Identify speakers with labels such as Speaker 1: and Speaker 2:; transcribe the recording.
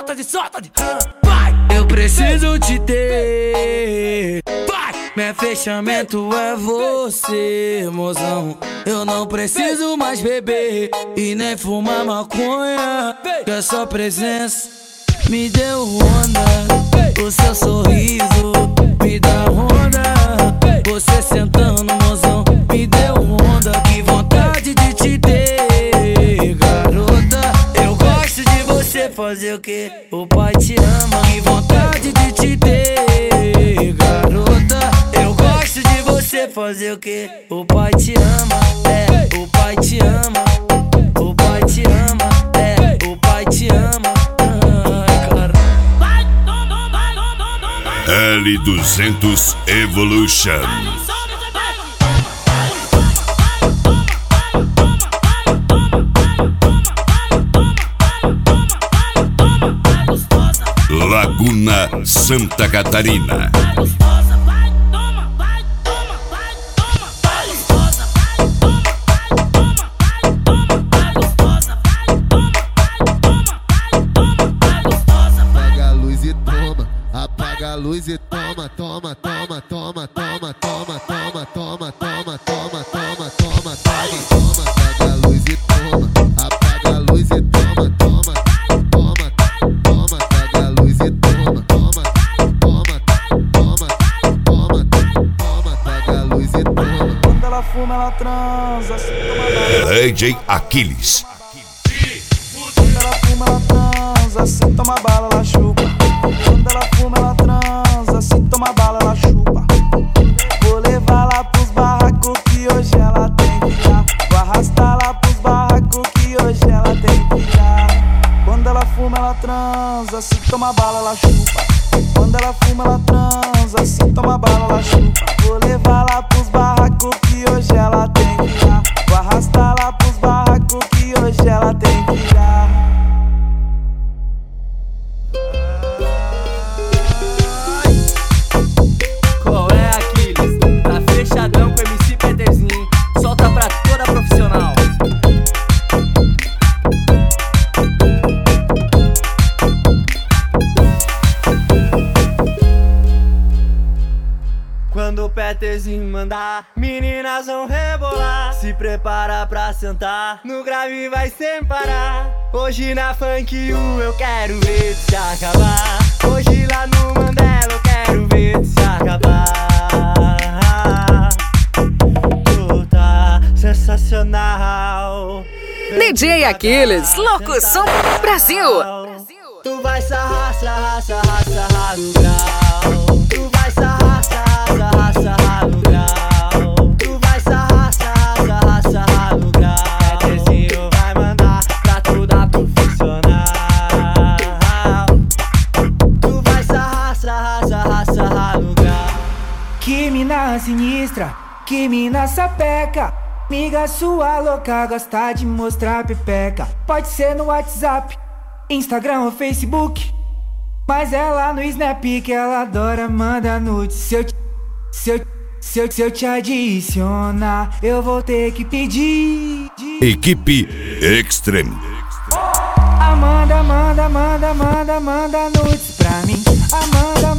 Speaker 1: solta de. Vai! Eu preciso te ter. Vai! Meu fechamento é você, mozão. Eu não preciso mais beber e nem fumar maconha, que a sua presença me deu onda. O seu sorriso me dá onda. Você sentando, mozão, me deu onda. Que vontade de te ter, garota. Eu gosto de você fazer o que o pai te ama. Que vontade de te ter, garota. Eu gosto de você fazer o que o pai te ama. É, o pai te ama. O pai te ama. É, o pai te ama.
Speaker 2: L200 Evolution. Laguna, Santa Catarina.
Speaker 3: Apaga a luz e toma, apaga a luz e toma, toma, toma, toma, toma, toma, toma, toma, toma, toma, toma, toma, toma, apaga a luz e toma, apaga a luz e toma, toma, toma, toma, apaga a luz e toma, toma, toma, toma, toma, toma, apaga a luz e toma.
Speaker 4: Quando ela fuma, ela transa, se toma
Speaker 2: DJ Aquiles.
Speaker 4: Quando ela fuma, ela transa, se toma bala, ela chupa. Quando ela fuma, ela transa, se toma bala, ela chupa. Vou levar lá pros barracos que hoje ela tem que dar. Vou arrastar lá pros barracos que hoje ela tem que dar. Quando ela fuma, ela transa, se toma bala, ela chupa. Quando ela fuma, ela transa, se toma bala, ela chupa. Vou levar lá pros barracos que hoje ela tem que dar. Vou arrastar lá pros barracos que hoje ela tem que dar.
Speaker 1: Qual é, Aquiles? Tá fechadão com o MC Peterzinho. Solta pra toda profissional.
Speaker 5: Quando o Peterzinho mandar, meninas vão rebolar. Se prepara pra sentar, no grave vai sem parar. Hoje na Funk U eu quero ver se acabar. Hoje lá no Mandela eu quero ver se acabar. Tá sensacional.
Speaker 6: DJ Aquiles, Locução Brasil.
Speaker 5: Tu vai sarrar, sarrar, sarrar, sarrar no grau. Tu vai sarrar, sarrar, sarrar, sarrar no grau. Tu vai sarrar, sarrar, sarrar, sarrar no grau. Peterzinho vai mandar pra toda profissional. Tu vai sarrar, sarrar, sarrar, sarrar no grau.
Speaker 4: Que mina sinistra, que mina sapeca. Miga sua louca, gosta de mostrar pepeca. Pode ser no WhatsApp, Instagram ou Facebook, mas é lá no Snap que ela adora mandar nudes. Se eu te adicionar, eu vou ter que pedir.
Speaker 2: Equipe Extreme.
Speaker 4: Amanda, manda nudes pra mim. Amanda,